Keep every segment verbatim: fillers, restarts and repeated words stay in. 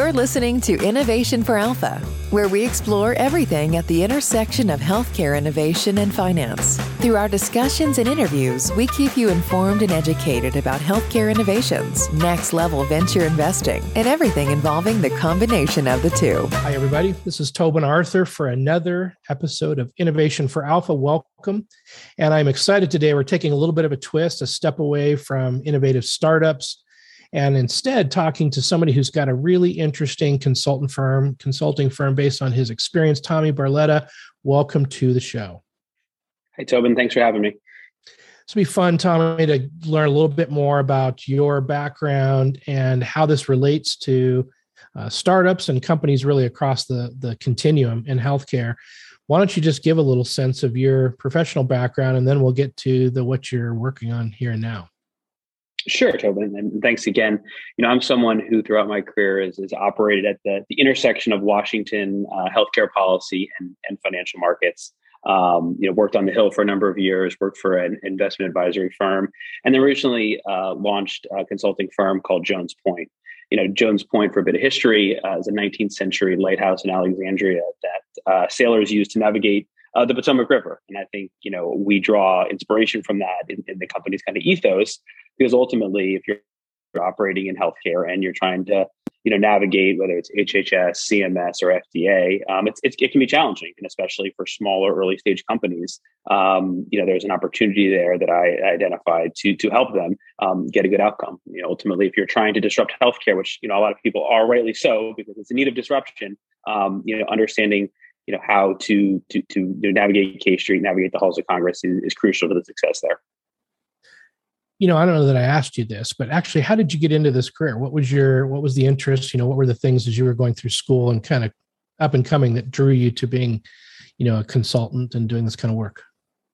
You're listening to Innovation for Alpha, where we explore everything at the intersection of healthcare innovation and finance. Through our discussions and interviews, we keep you informed and educated about healthcare innovations, next-level venture investing, and everything involving the combination of the two. Hi, everybody. This is Tobin Arthur for another episode of Innovation for Alpha. Welcome. And I'm excited today. We're taking a little bit of a twist, a step away from innovative startups, and instead talking to somebody who's got a really interesting consultant firm, consulting firm based on his experience. Tommy Barletta, welcome to the show. Hey, Tobin. Thanks for having me. It's going to be fun, Tommy, to learn a little bit more about your background and how this relates to uh, startups and companies really across the, the continuum in healthcare. Why don't you just give a little sense of your professional background, and then we'll get to the what you're working on here and now. Sure, Tobin, and thanks again. You know, I'm someone who throughout my career has, has operated at the, the intersection of Washington uh, healthcare policy and, and financial markets. Um, you know, worked on the Hill for a number of years, worked for an investment advisory firm, and then recently uh, launched a consulting firm called Jones Point. You know, Jones Point, for a bit of history, uh, is a nineteenth century lighthouse in Alexandria that uh, sailors used to navigate Uh, the Potomac River. And I think, you know, we draw inspiration from that in, in the company's kind of ethos, because ultimately, if you're operating in healthcare and you're trying to, you know, navigate whether it's H H S, C M S, or F D A, um, it's, it's, it can be challenging. And especially for smaller early stage companies, um, you know, there's an opportunity there that I identified to, to help them um, get a good outcome. You know, ultimately, if you're trying to disrupt healthcare, which, you know, a lot of people are, rightly so, because it's in need of disruption, um, you know, understanding you know, how to, to, to navigate K Street, navigate the halls of Congress is, is crucial to the success there. You know, I don't know that I asked you this, but actually, how did you get into this career? What was your, what was the interest? You know, what were the things as you were going through school and kind of up and coming that drew you to being, you know, a consultant and doing this kind of work?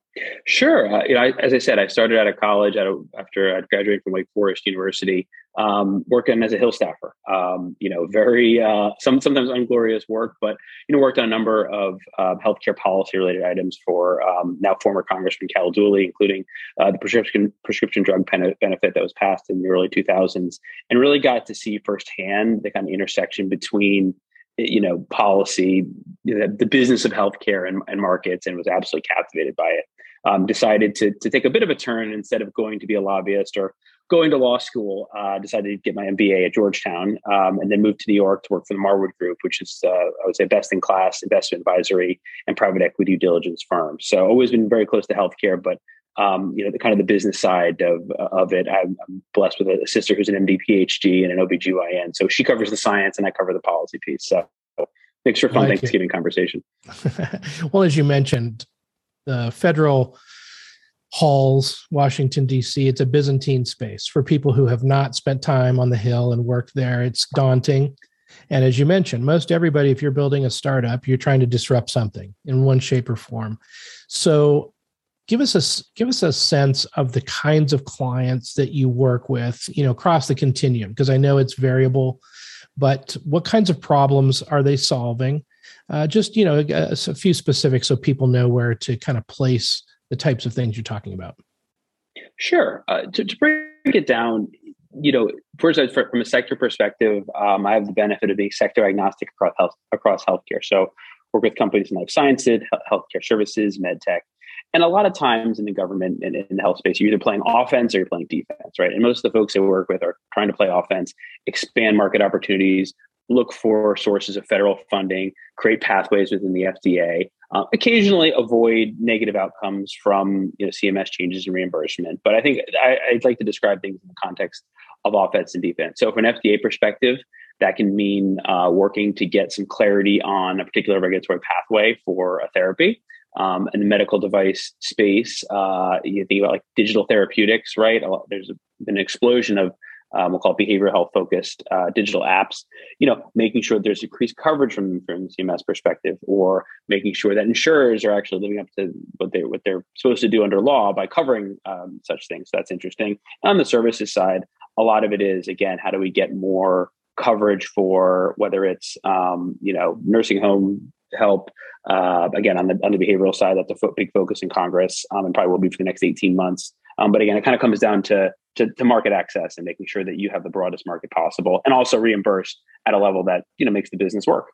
Sure. Uh, you know, I, as I said, I started out of college out of, after I graduated from Wake Forest University, um, working as a Hill staffer. Um, you know, very uh, some sometimes unglorious work, but you know, worked on a number of uh, healthcare policy related items for um, now former Congressman Cal Dooley, including uh, the prescription prescription drug pen- benefit that was passed in the early two thousands, and really got to see firsthand the kind of intersection between you know policy, you know, the business of healthcare and, and markets, and was absolutely captivated by it. Um, decided to to take a bit of a turn. Instead of going to be a lobbyist or going to law school, uh, decided to get my M B A at Georgetown, um, and then moved to New York to work for the Marwood Group, which is, uh, I would say, best in class investment advisory and private equity due diligence firm. So always been very close to healthcare, but um, you know, the kind of the business side of of it. I'm, I'm blessed with a sister who's an M D, P H D, and an O B G Y N. So she covers the science and I cover the policy piece. So thanks for fun like Thanksgiving it. Conversation. Well, as you mentioned, the federal halls, Washington, D C, it's a Byzantine space for people who have not spent time on the Hill and worked there. It's daunting. And as you mentioned, most everybody, if you're building a startup, you're trying to disrupt something in one shape or form. So give us a, give us a sense of the kinds of clients that you work with, you know, across the continuum, because I know it's variable, but what kinds of problems are they solving? Uh, just, you know, a, a few specifics so people know where to kind of place the types of things you're talking about. Sure. Uh, to, to break it down, you know, first, from a sector perspective, um, I have the benefit of being sector agnostic across health, across healthcare. So work with companies in life sciences, healthcare services, med tech. And a lot of times in the government and in the health space, you're either playing offense or you're playing defense, right? And most of the folks I work with are trying to play offense, expand market opportunities, look for sources of federal funding, create pathways within the F D A, uh, occasionally avoid negative outcomes from you know, C M S changes and reimbursement. But I think I, I'd like to describe things in the context of offense and defense. So from an F D A perspective, that can mean uh, working to get some clarity on a particular regulatory pathway for a therapy. Um, in the medical device space, uh, you think about like digital therapeutics, right? There's been an explosion of Um, we'll call it behavioral health focused uh, digital apps, you know, making sure there's increased coverage from, from the C M S perspective, or making sure that insurers are actually living up to what they what they're supposed to do under law by covering um, such things. So that's interesting. On the services side, a lot of it is, again, how do we get more coverage for whether it's, um, you know, nursing home help, uh, again, on the, on the behavioral side, that's a big focus in Congress um, and probably will be for the next eighteen months. Um, but again, it kind of comes down to to, to market access and making sure that you have the broadest market possible, and also reimbursed at a level that, you know, makes the business work.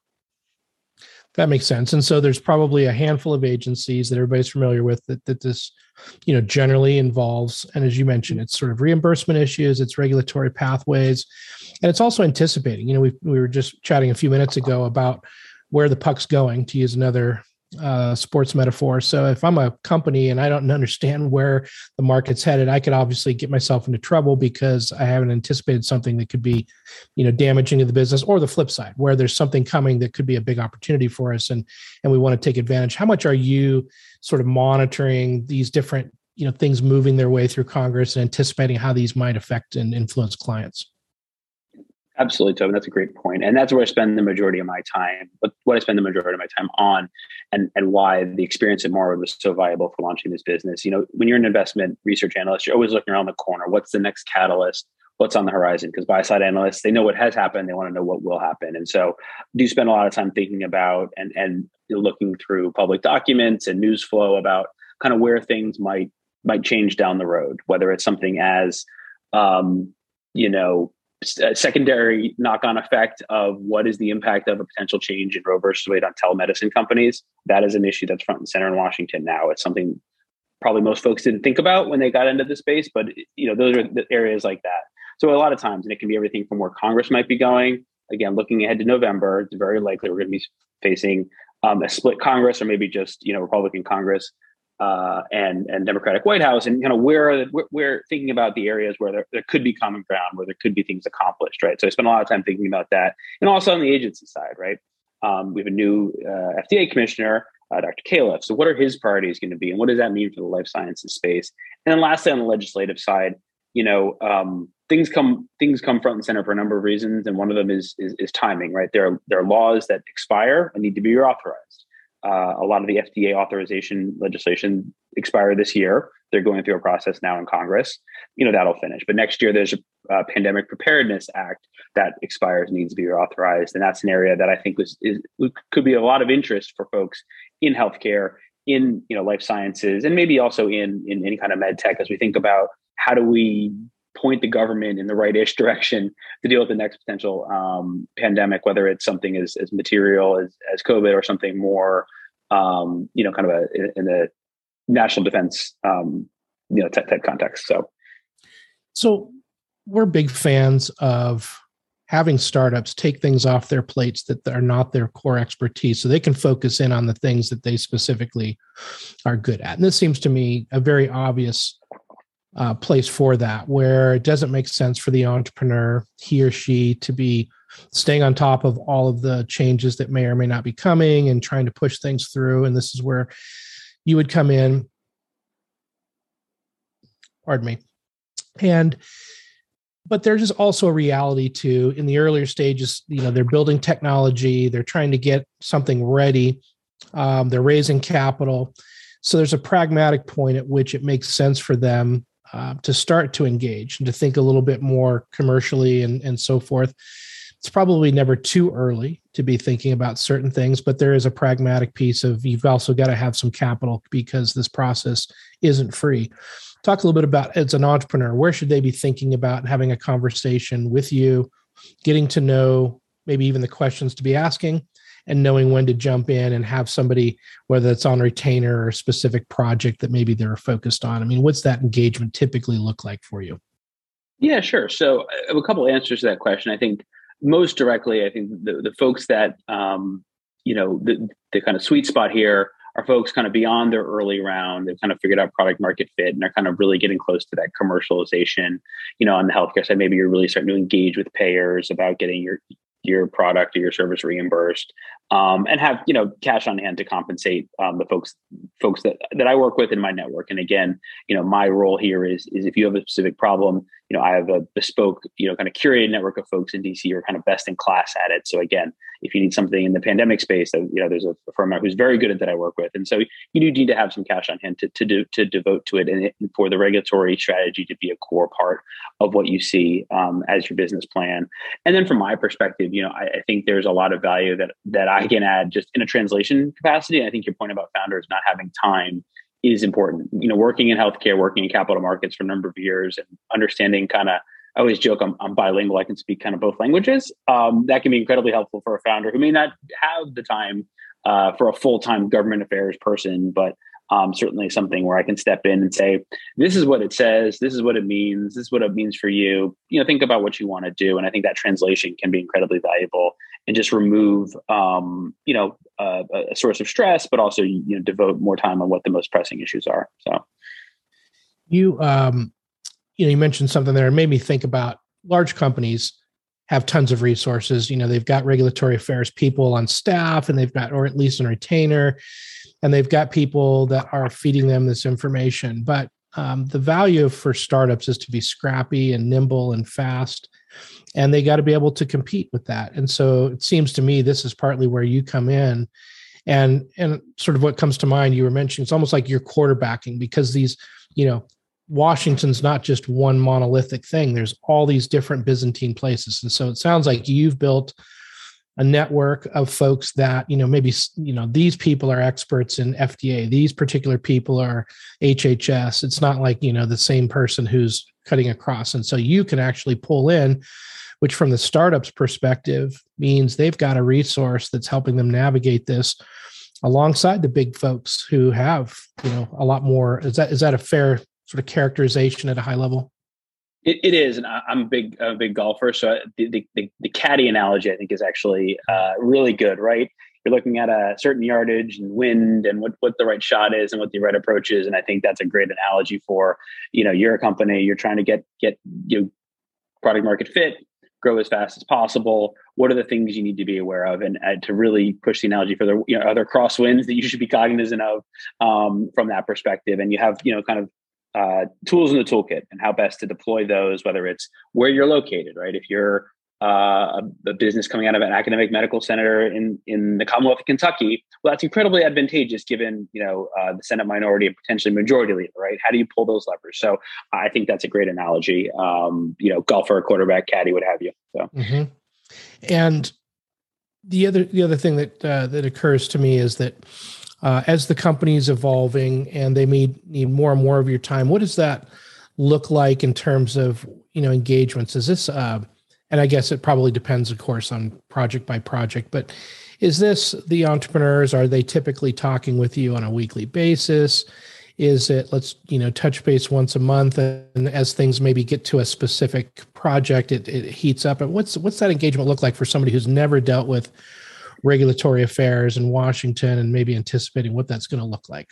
That makes sense. And so there's probably a handful of agencies that everybody's familiar with that, that this, you know, generally involves. And as you mentioned, it's sort of reimbursement issues, it's regulatory pathways, and it's also anticipating. You know, we we were just chatting a few minutes ago about where the puck's going, to use another uh, sports metaphor. So if I'm a company and I don't understand where the market's headed, I could obviously get myself into trouble because I haven't anticipated something that could be, you know, damaging to the business, or the flip side, where there's something coming that could be a big opportunity for us, and and we want to take advantage. How much are you sort of monitoring these different, you know, things moving their way through Congress and anticipating how these might affect and influence clients? Absolutely, Tobin. That's a great point. And that's where I spend the majority of my time, but what I spend the majority of my time on, and, and why the experience at Marwood was so valuable for launching this business. You know, when you're an investment research analyst, you're always looking around the corner. What's the next catalyst? What's on the horizon? Because buy-side analysts, they know what has happened. They want to know what will happen. And so I do spend a lot of time thinking about and, and looking through public documents and news flow about kind of where things might might change down the road, whether it's something as, um, you know, a secondary knock-on effect of what is the impact of a potential change in Roe versus Wade on telemedicine companies. That is an issue that's front and center in Washington now. It's something probably most folks didn't think about when they got into the space, but you know, those are the areas like that. So a lot of times, and it can be everything from where Congress might be going. Again, looking ahead to November, it's very likely we're going to be facing um, a split Congress, or maybe just, you know, Republican Congress uh, and and Democratic White House, and kind of where we're, we're thinking about the areas where there, there could be common ground, where there could be things accomplished, right? So I spend a lot of time thinking about that, and also on the agency side, right? Um, we have a new uh, F D A commissioner, uh, Doctor Califf. So what are his priorities going to be, and what does that mean for the life sciences space? And then lastly, on the legislative side, you know, um, things come things come front and center for a number of reasons, and one of them is is, is timing, right? There are there are laws that expire and need to be reauthorized. Uh, a lot of the F D A authorization legislation expired this year. They're going through a process now in Congress. You know, that'll finish. But next year, there's a uh, Pandemic Preparedness Act that expires, needs to be reauthorized. And that's an area that I think was, is, could be a lot of interest for folks in healthcare, in, you know, life sciences, and maybe also in, in any kind of med tech, as we think about how do we point the government in the right-ish direction to deal with the next potential um, pandemic, whether it's something as, as material as, as COVID, or something more, um, you know, kind of a, in the national defense, um, you know, type, type context. So, so we're big fans of having startups take things off their plates that are not their core expertise, so they can focus in on the things that they specifically are good at. And this seems to me a very obvious Uh, place for that, where it doesn't make sense for the entrepreneur, he or she, to be staying on top of all of the changes that may or may not be coming and trying to push things through. And this is where you would come in, pardon me. And, but there's just also a reality too, in the earlier stages, you know, they're building technology, they're trying to get something ready, um, they're raising capital. So there's a pragmatic point at which it makes sense for them Uh, to start to engage and to think a little bit more commercially and, and so forth. It's probably never too early to be thinking about certain things, but there is a pragmatic piece of, you've also got to have some capital because this process isn't free. Talk a little bit about, as an entrepreneur, where should they be thinking about having a conversation with you, getting to know maybe even the questions to be asking, and knowing when to jump in and have somebody, whether it's on retainer or a specific project that maybe they're focused on? I mean, what's that engagement typically look like for you? Yeah, sure. So I have a couple of answers to that question. I think most directly, I think the, the folks that, um, you know, the, the kind of sweet spot here are folks kind of beyond their early round. They've kind of figured out product market fit, and they're kind of really getting close to that commercialization, you know, on the healthcare side. Maybe you're really starting to engage with payers about getting your your product or your service reimbursed, um, and have, you know, cash on hand to compensate um, the folks folks that, that I work with in my network. And again, you know, my role here is, is if you have a specific problem, you know, I have a bespoke, you know, kind of curated network of folks in D C who are kind of best in class at it. So again, if you need something in the pandemic space, you know, there's a firm who's very good at that I work with. And so you do need to have some cash on hand to, to do, to devote to it, and for the regulatory strategy to be a core part of what you see um, as your business plan. And then from my perspective, you know, I, I think there's a lot of value that, that I can add just in a translation capacity. And I think your point about founders not having time is important. You know, working in healthcare, working in capital markets for a number of years, and understanding kind of, I always joke I'm, I'm bilingual. I can speak kind of both languages. Um, that can be incredibly helpful for a founder who may not have the time uh, for a full-time government affairs person, but um, certainly something where I can step in and say, this is what it says, this is what it means, this is what it means for you. You know, think about what you want to do. And I think that translation can be incredibly valuable and just remove, um, you know, uh, a source of stress, but also, you know, devote more time on what the most pressing issues are. So you, um, you know, you mentioned something there and made me think about large companies have tons of resources. You know, they've got regulatory affairs people on staff, and they've got, or at least a retainer, and they've got people that are feeding them this information. But um, the value for startups is to be scrappy and nimble and fast, and they got to be able to compete with that. And so it seems to me this is partly where you come in, and and sort of what comes to mind. You were mentioning it's almost like you're quarterbacking, because these, you know, Washington's not just one monolithic thing. There's all these different Byzantine places. And so it sounds like you've built a network of folks that, you know, maybe, you know, these people are experts in F D A. These particular people are H H S. It's not like, you know, the same person who's cutting across. And so you can actually pull in, which from the startup's perspective means they've got a resource that's helping them navigate this alongside the big folks who have, you know, a lot more. Is that, is that a fair sort of characterization at a high level? It, it is, and I, I'm a big, a big golfer. So the, the, the caddy analogy, I think, is actually uh, really good, right? You're looking at a certain yardage and wind and what, what the right shot is and what the right approach is. And I think that's a great analogy for, you know, you're a company, you're trying to get, get you know, product market fit, grow as fast as possible. What are the things you need to be aware of? And uh, to really push the analogy for the, you know, other crosswinds that you should be cognizant of um, from that perspective. And you have, you know, kind of Uh, tools in the toolkit and how best to deploy those, whether it's where you're located, right? If you're uh, a, a business coming out of an academic medical center in, in the Commonwealth of Kentucky, well, that's incredibly advantageous given, you know, uh, the Senate minority and potentially majority leader, right? How do you pull those levers? So I think that's a great analogy. Um, you know, golfer, quarterback, caddy, what have you. So, mm-hmm. And the other the other thing that uh, that occurs to me is that Uh, as the company is evolving and they may need more and more of your time, what does that look like in terms of, you know, engagements? Is this, uh, and I guess it probably depends, of course, on project by project, but is this the entrepreneurs? Are they typically talking with you on a weekly basis? Is it, let's, you know, touch base once a month, and as things maybe get to a specific project, it, it heats up? And what's, what's that engagement look like for somebody who's never dealt with regulatory affairs in Washington and maybe anticipating what that's going to look like?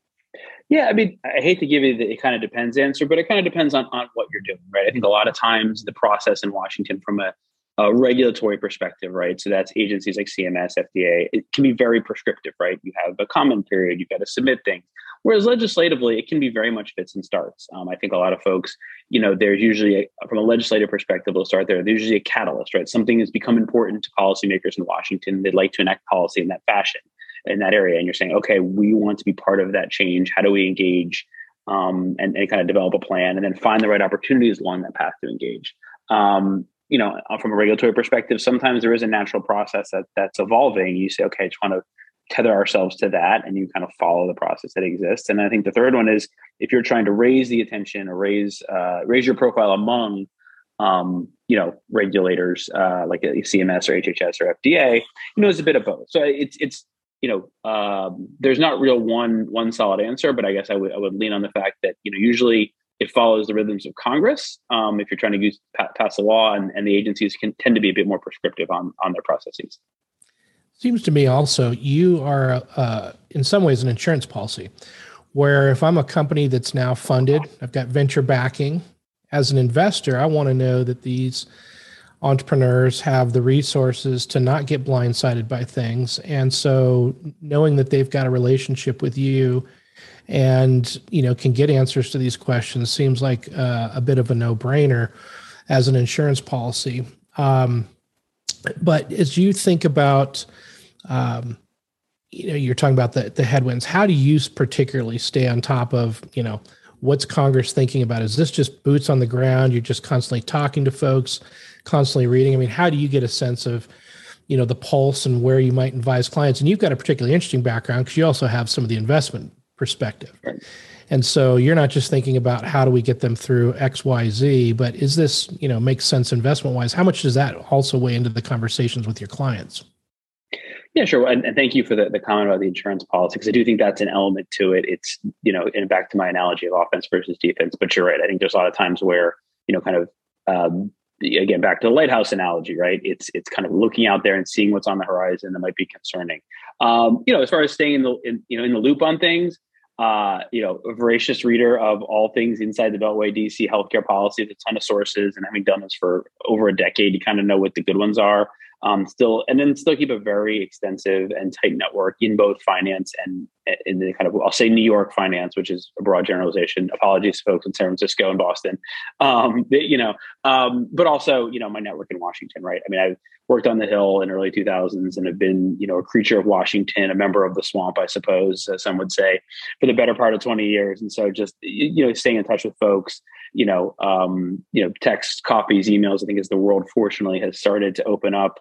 Yeah, I mean, I hate to give you the it kind of depends answer, but it kind of depends on, on what you're doing, right? I think a lot of times the process in Washington from a, a regulatory perspective, right? So that's agencies like C M S, F D A, it can be very prescriptive, right? You have a comment period, you've got to submit things. Whereas legislatively, it can be very much fits and starts. Um, I think a lot of folks, you know, there's usually, a, from a legislative perspective, they'll start there. There's usually a catalyst, right? Something has become important to policymakers in Washington. They'd like to enact policy in that fashion, in that area. And you're saying, okay, we want to be part of that change. How do we engage um, and, and kind of develop a plan and then find the right opportunities along that path to engage? Um, you know, from a regulatory perspective, sometimes there is a natural process that that's evolving. You say, okay, I just want to tether ourselves to that, and you kind of follow the process that exists. And I think the third one is if you're trying to raise the attention or raise uh, raise your profile among um, you know regulators uh, like C M S or H H S or F D A, you know, it's a bit of both. So it's it's you know um, there's not real one one solid answer, but I guess I would I would lean on the fact that you know usually it follows the rhythms of Congress. Um, if you're trying to use, pass a law, and, and the agencies can tend to be a bit more prescriptive on on their processes. Seems to me also you are, uh, in some ways, an insurance policy, where if I'm a company that's now funded, I've got venture backing, as an investor, I want to know that these entrepreneurs have the resources to not get blindsided by things. And so knowing that they've got a relationship with you and, you know, can get answers to these questions seems like uh, a bit of a no-brainer as an insurance policy. Um, but as you think about Um, you know, you're talking about the, the headwinds. How do you particularly stay on top of, you know, what's Congress thinking about? Is this just boots on the ground? You're just constantly talking to folks, constantly reading. I mean, how do you get a sense of, you know, the pulse and where you might advise clients? And you've got a particularly interesting background because you also have some of the investment perspective. Right. And so you're not just thinking about how do we get them through X, Y, Z, but is this, you know, make sense investment wise? How much does that also weigh into the conversations with your clients? Yeah, sure. And, and thank you for the, the comment about the insurance policy, because I do think that's an element to it. It's, you know, and back to my analogy of offense versus defense, but you're right. I think there's a lot of times where, you know, kind of, um, again, back to the lighthouse analogy, right? It's, it's kind of looking out there and seeing what's on the horizon that might be concerning. Um, you know, as far as staying in the, in, you know, in the loop on things, uh, you know, a voracious reader of all things inside the Beltway D C healthcare policy, a ton of sources, and having done this for over a decade, you kind of know what the good ones are. Um, still, and then still keep a very extensive and tight network in both finance and in the kind of, I'll say New York finance, which is a broad generalization. Apologies to folks in San Francisco and Boston. Um, you know, um, but also, you know, my network in Washington, right? I mean, I've worked on the Hill in early two thousands and have been, you know, a creature of Washington, a member of the swamp, I suppose, as some would say, for the better part of twenty years. And so just, you know, staying in touch with folks, you know, um, you know, texts, coffees, emails, I think as the world fortunately has started to open up.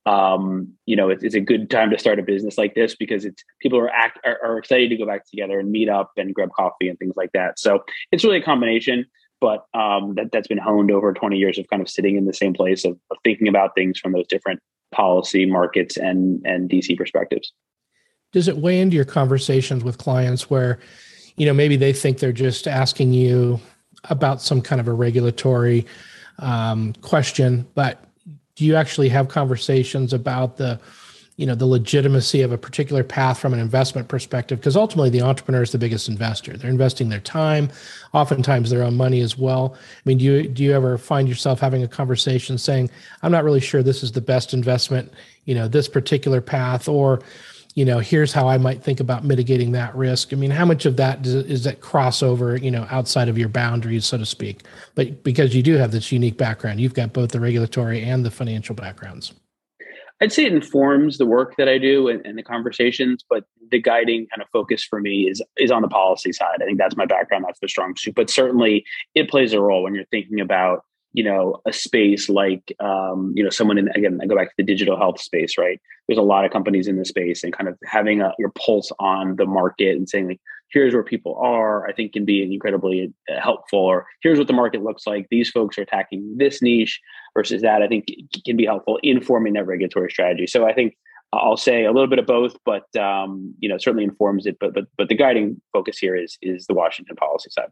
Um, you know, it's, it's a good time to start a business like this because it's people are, act, are are excited to go back together and meet up and grab coffee and things like that. So it's really a combination, but um, that that's been honed over twenty years of kind of sitting in the same place of, of thinking about things from those different policy markets and and D C perspectives. Does it weigh into your conversations with clients where, you know, maybe they think they're just asking you about some kind of a regulatory um, question, but do you actually have conversations about the, you know, the legitimacy of a particular path from an investment perspective? Because ultimately the entrepreneur is the biggest investor. They're investing their time, oftentimes their own money as well. I mean, do you, do you ever find yourself having a conversation saying, I'm not really sure this is the best investment, you know, this particular path, or, you know, here's how I might think about mitigating that risk? I mean, how much of that does, is that crossover, you know, outside of your boundaries, so to speak? But because you do have this unique background, you've got both the regulatory and the financial backgrounds. I'd say it informs the work that I do and, and the conversations, but the guiding kind of focus for me is is on the policy side. I think that's my background. That's the strong suit. But certainly it plays a role when you're thinking about, you know, a space like, um, you know, someone in, again, I go back to the digital health space, right? There's a lot of companies in this space, and kind of having a, your pulse on the market and saying, like, here's where people are, I think can be incredibly helpful. Or here's what the market looks like. These folks are attacking this niche versus that, I think can be helpful in forming that regulatory strategy. So I think I'll say a little bit of both, but, um, you know, certainly informs it. But, but, but the guiding focus here is, is the Washington policy side.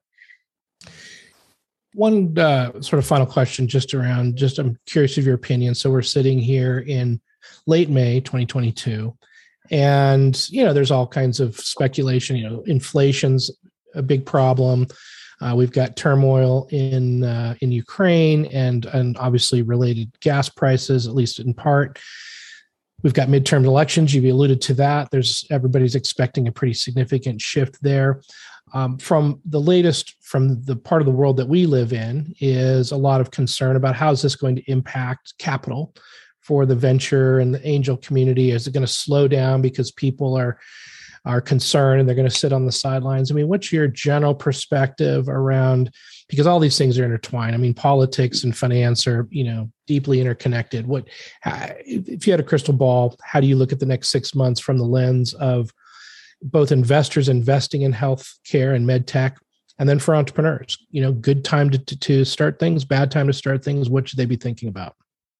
One uh, sort of final question just around, just I'm curious of your opinion. So we're sitting here in late May twenty twenty-two, and, you know, there's all kinds of speculation. You know, inflation's a big problem. Uh, we've got turmoil in uh, in Ukraine and, and obviously related gas prices, at least in part. We've got midterm elections. You've alluded to that. There's everybody's expecting a pretty significant shift there. Um, from the latest, from the part of the world that we live in, is a lot of concern about how is this going to impact capital for the venture and the angel community. Is it going to slow down because people are are concerned and they're going to sit on the sidelines? I mean, what's your general perspective around, because all these things are intertwined. I mean, politics and finance are, you know, deeply interconnected. What, if you had a crystal ball, how do you look at the next six months from the lens of both investors investing in healthcare and med tech, and then for entrepreneurs, you know, good time to, to, to start things, bad time to start things? What should they be thinking about?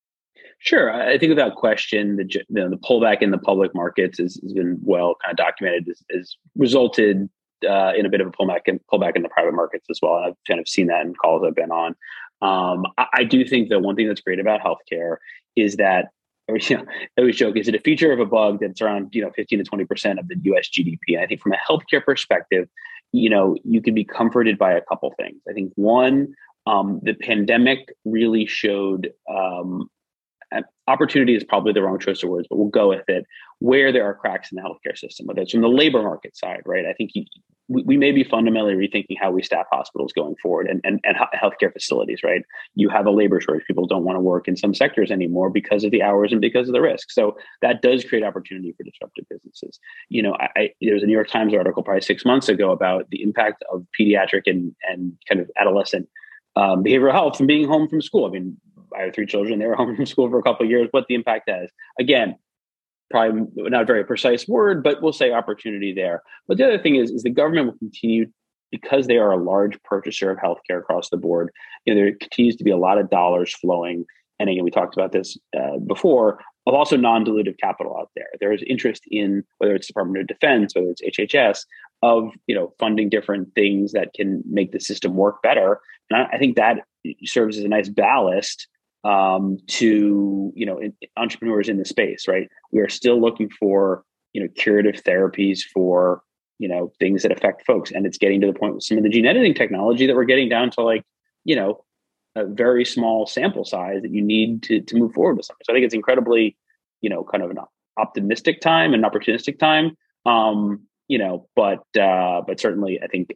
Sure. I think without question, the you know, the pullback in the public markets has, has been well kind of documented, has, has resulted uh, in a bit of a pullback in, pullback in the private markets as well. And I've kind of seen that in calls I've been on. Um, I, I do think that one thing that's great about healthcare is that, or, you know, I always joke, is it a feature of a bug that's around, you know, fifteen to twenty percent of the U S G D P? And I think from a healthcare perspective, you know, you can be comforted by a couple things. I think one, um, the pandemic really showed, um, opportunity is probably the wrong choice of words, but we'll go with it, where there are cracks in the healthcare system, whether it's from the labor market side, right? I think you, we, we may be fundamentally rethinking how we staff hospitals going forward and, and, and healthcare facilities, right? You have a labor shortage. People don't want to work in some sectors anymore because of the hours and because of the risk. So that does create opportunity for disruptive businesses. You know, I, I, there was a New York Times article probably six months ago about the impact of pediatric and, and kind of adolescent um, behavioral health from being home from school. I mean, I have three children. They were home from school for a couple of years. What the impact has. Again, probably not a very precise word, but we'll say opportunity there. But the other thing is, is the government will continue, because they are a large purchaser of healthcare across the board. You know, there continues to be a lot of dollars flowing. And again, we talked about this uh, before, of also non-dilutive capital out there. There is interest in, whether it's Department of Defense, whether it's H H S, of, you know, funding different things that can make the system work better. And I, I think that serves as a nice ballast um, to, you know, in, entrepreneurs in the space, right? We are still looking for, you know, curative therapies for, you know, things that affect folks. And it's getting to the point with some of the gene editing technology that we're getting down to, like, you know, a very small sample size that you need to, to move forward with something. So I think it's incredibly, you know, kind of an optimistic time and opportunistic time, um, you know, but, uh, but certainly I think,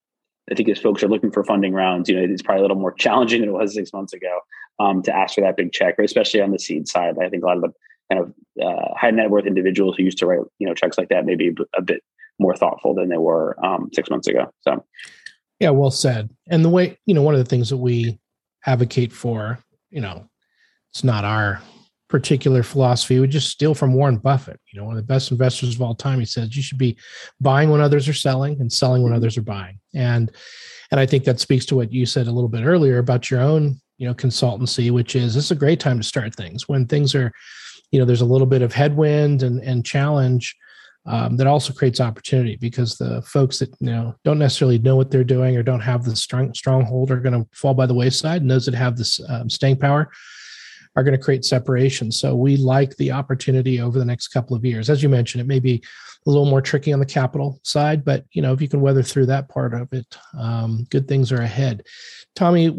I think as folks are looking for funding rounds, you know, it's probably a little more challenging than it was six months ago um, to ask for that big check, especially on the seed side. I think a lot of the kind of uh, high net worth individuals who used to write, you know, checks like that may be a bit more thoughtful than they were um, six months ago. So, yeah, well said. And the way, you know, one of the things that we advocate for, you know, it's not our particular philosophy. We just steal from Warren Buffett, you know, one of the best investors of all time. He says you should be buying when others are selling and selling when others are buying. And, and I think that speaks to what you said a little bit earlier about your own, you know, consultancy, which is, this is a great time to start things when things are, you know, there's a little bit of headwind and, and challenge. Um, that also creates opportunity, because the folks that, you know, don't necessarily know what they're doing or don't have the strong stronghold are going to fall by the wayside, and those that have this um, staying power are going to create separation. So we like the opportunity over the next couple of years. As you mentioned, it may be a little more tricky on the capital side, but, you know, if you can weather through that part of it, um, good things are ahead. Tommy,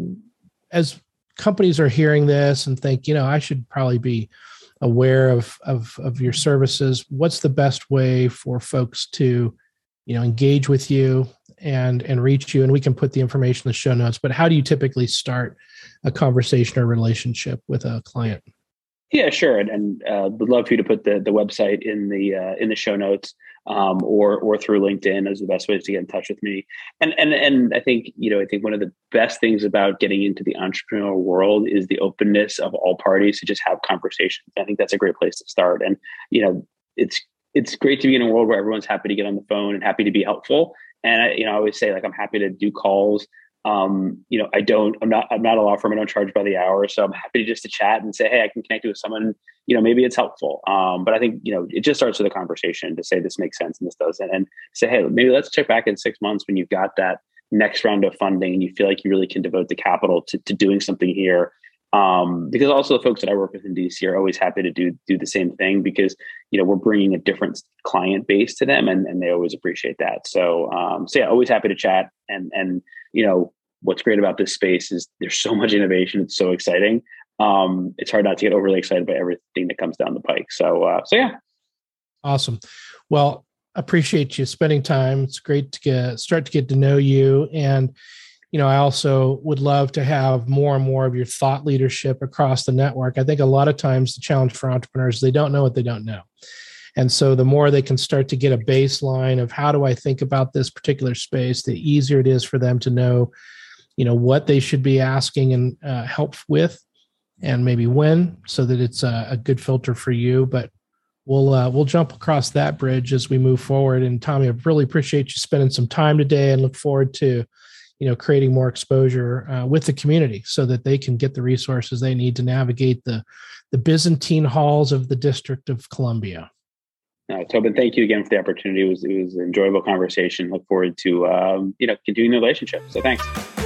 as companies are hearing this and think, you know, I should probably be aware of, of, of your services, what's the best way for folks to, you know, engage with you and, and reach you? And we can put the information in the show notes, but how do you typically start a conversation or relationship with a client? Yeah, sure. And, and uh, would love for you to put the, the website in the uh, in the show notes, um, or or through LinkedIn as the best ways to get in touch with me. And and and I think, you know, I think one of the best things about getting into the entrepreneurial world is the openness of all parties to just have conversations. I think that's a great place to start. And, you know, it's it's great to be in a world where everyone's happy to get on the phone and happy to be helpful. And I, you know, I always say, like, I'm happy to do calls. Um, you know, I don't, I'm not, I'm not a law firm. I don't charge by the hour. So I'm happy to just to chat and say, hey, I can connect you with someone, you know, maybe it's helpful. Um, but I think, you know, it just starts with a conversation to say, this makes sense and this doesn't, and say, hey, maybe let's check back in six months when you've got that next round of funding and you feel like you really can devote the capital to, to doing something here. Um, because also the folks that I work with in D C are always happy to do, do the same thing, because, you know, we're bringing a different client base to them, and, and they always appreciate that. So, um, so yeah, always happy to chat. And, and, you know, what's great about this space is there's so much innovation. It's so exciting. Um, it's hard not to get overly excited by everything that comes down the pike. So, uh, so yeah. Awesome. Well, appreciate you spending time. It's great to get, start to get to know you. And, you know, I also would love to have more and more of your thought leadership across the network. I think a lot of times the challenge for entrepreneurs, they don't know what they don't know. And so the more they can start to get a baseline of how do I think about this particular space, the easier it is for them to know, you know, what they should be asking and uh, help with, and maybe when, so that it's a, a good filter for you. But we'll uh, we'll jump across that bridge as we move forward. And Tommy, I really appreciate you spending some time today, and look forward to, you know, creating more exposure uh, with the community so that they can get the resources they need to navigate the the Byzantine halls of the District of Columbia. Uh, Tobin, thank you again for the opportunity. It was, it was an enjoyable conversation. Look forward to um, you know, continuing the relationship. So thanks.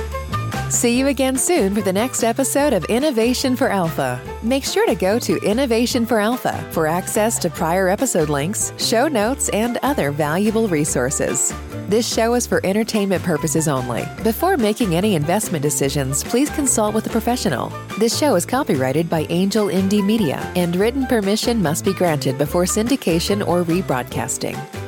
See you again soon for the next episode of Innovation for Alpha. Make sure to go to Innovation for Alpha for access to prior episode links, show notes, and other valuable resources. This show is for entertainment purposes only. Before making any investment decisions, please consult with a professional. This show is copyrighted by Angel M D Media, and written permission must be granted before syndication or rebroadcasting.